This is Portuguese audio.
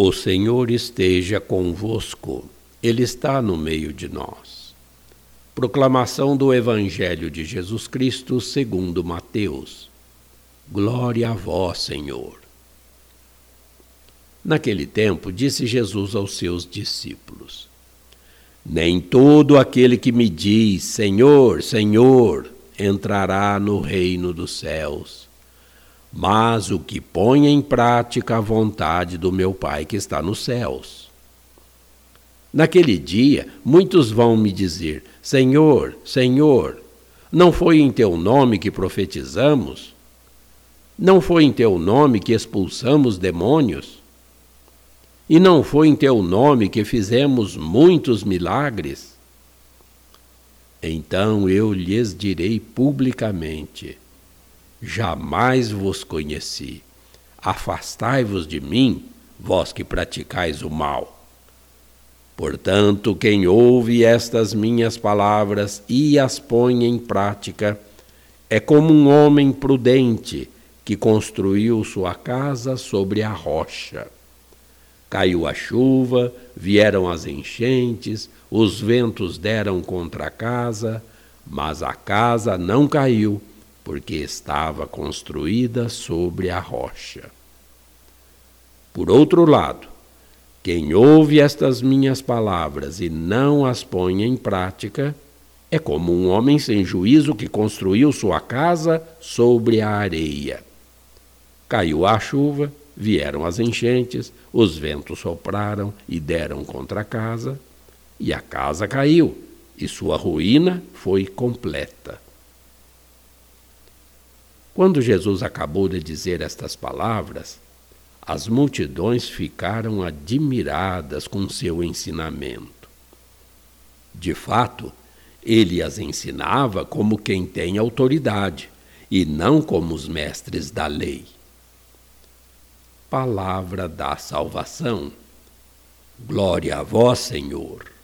O Senhor esteja convosco, Ele está no meio de nós. Proclamação do Evangelho de Jesus Cristo segundo Mateus. Glória a vós, Senhor. Naquele tempo, disse Jesus aos seus discípulos: Nem todo aquele que me diz, Senhor, Senhor, entrará no reino dos céus, mas o que põe em prática a vontade do meu Pai que está nos céus. Naquele dia, muitos vão me dizer, Senhor, Senhor, não foi em teu nome que profetizamos? Não foi em teu nome que expulsamos demônios? E não foi em teu nome que fizemos muitos milagres? Então eu lhes direi publicamente, jamais vos conheci. Afastai-vos de mim, vós que praticais o mal. Portanto, quem ouve estas minhas palavras e as põe em prática, é como um homem prudente que construiu sua casa sobre a rocha. Caiu a chuva, vieram as enchentes, os ventos deram contra a casa, mas a casa não caiu, porque estava construída sobre a rocha. Por outro lado, quem ouve estas minhas palavras e não as põe em prática, é como um homem sem juízo que construiu sua casa sobre a areia. Caiu a chuva, vieram as enchentes, os ventos sopraram e deram contra a casa, e a casa caiu, e sua ruína foi completa. Quando Jesus acabou de dizer estas palavras, as multidões ficaram admiradas com seu ensinamento. De fato, ele as ensinava como quem tem autoridade, e não como os mestres da lei. Palavra da salvação. Glória a vós, Senhor.